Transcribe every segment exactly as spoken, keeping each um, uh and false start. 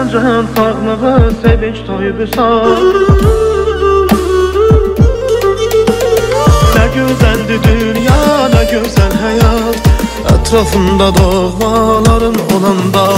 can sağlığı, sevinç toyu büsat. Ne güzeldi dünya, ne güzel hayat, etrafında doğmaların olanda.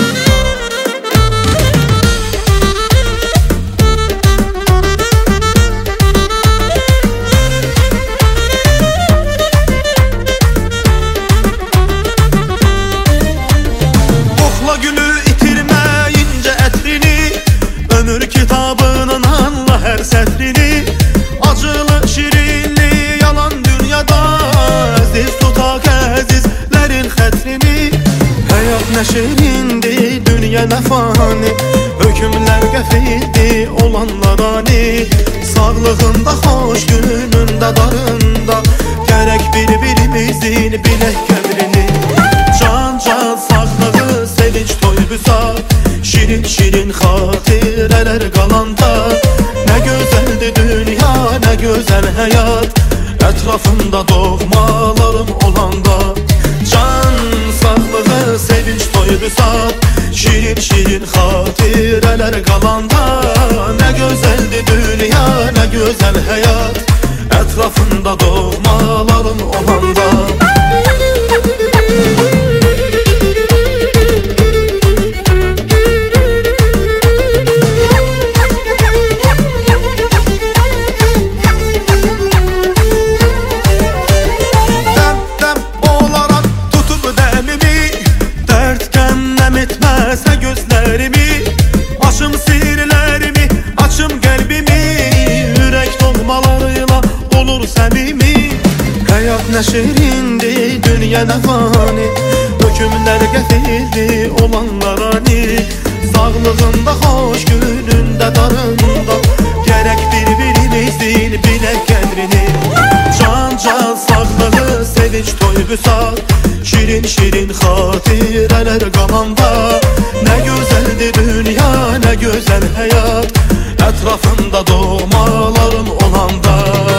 Kokla gülü itirmeyince etrini, ömür kitabının anla her setrini. Acılı şirinli yalan dünyada, aziz tutak azizlerin xətrini. Hayat ne şirindi, dünya ne fani, hükümler qəfildi olanlar ani. Sağlığında hoş, gününde darında, gerek birbirimizin bilek qəbrini. Can can sağlığı, sevinç toy büsat, şirin şirin xatirələr qalanda. Ne güzeldi dünya, ne güzel hayat, etrafında doğmalarım olanda. Can sağlığı, sevinç toy büsat, şirin şirin xatirələr qalanda. Ne güzeldi dünya, ne güzel hayat, etrafında doğmalarım olanda. Etmezse gözlerimi, açım sirlerimi, açım kalbimi. Yürek dolmalarıyla olur samimi. Hayat ne şirindi, dünya ne fani, hükümler qəfildi olanlar ani. Sağlığında hoş, gününde darında, gerek birbirimizin bilek qədrini. Can can sağlığı, sevinç toy büsat, şirin şirin xatirələr qalanda. Ne güzeldi dünya, ne güzel hayat, etrafında doğmalarım olanda.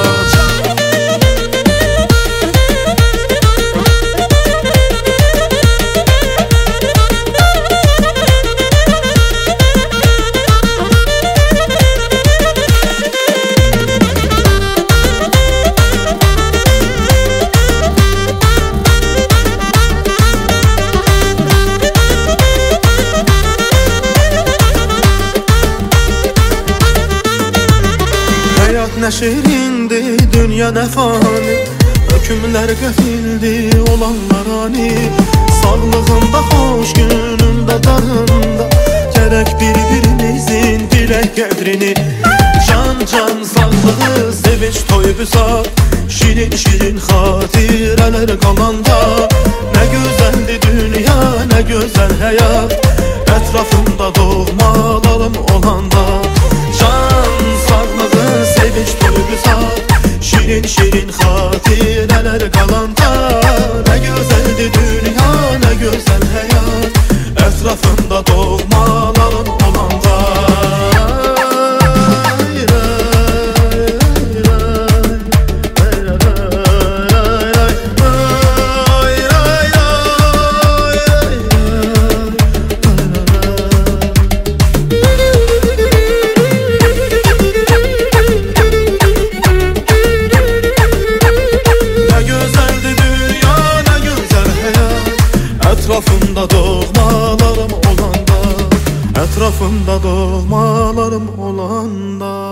Ne şirindi, dünya ne fani, hükümler qəfildi olanlar ani. Sağlığında hoş, gününde darında, gerek birbirimizin bilek qədrini. Can can sağlığı, sevinç toy büsat, şirin şirin xatirələr qalanda. Ne güzeldi dünya, ne güzel hayat, etrafında doğmalarım olanda. Can sağlığı, sevinç toy büsat, şirin şirin xatirələr qalanda. Ne güzeldi dünya, ne güzel hayat, etrafında doğmalarım olanda. Etrafında doğmalarım olanda, etrafında doğmalarım olanda.